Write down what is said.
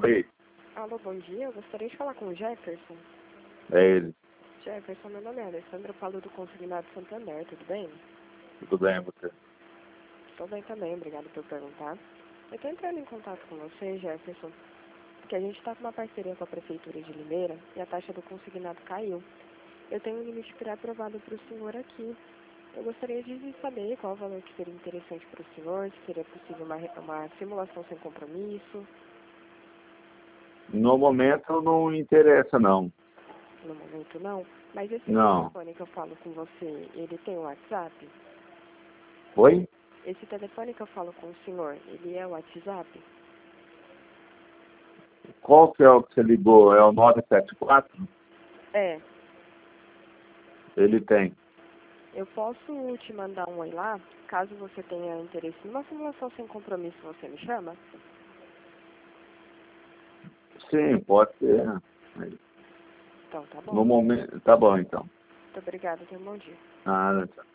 Oi, Alô, bom dia. Eu gostaria de falar com o Jefferson. é ele. Jefferson, meu nome é Alessandra, eu falo do Consignado Santander, tudo bem? Tudo bem, você? Estou bem também, obrigado por perguntar. Eu estou entrando em contato com você, Jefferson, porque a gente está com uma parceria com a Prefeitura de Limeira e a taxa do consignado caiu. Eu tenho um limite pré-aprovado para o senhor aqui. Eu gostaria de saber qual o valor que seria interessante para o senhor, se seria possível uma simulação sem compromisso. No momento não interessa, não. No momento não, mas esse Não. telefone que eu falo com você, ele tem o WhatsApp? Oi? Esse telefone que eu falo com o senhor, ele é o WhatsApp? Qual que é o que você ligou? É o 974? É. Ele tem. Eu posso te mandar um oi lá, caso você tenha interesse numa simulação sem compromisso, você me chama? Sim, pode ser. Então, tá bom. No momento, tá bom então. Muito obrigada, tenha um bom dia. Ah, tá.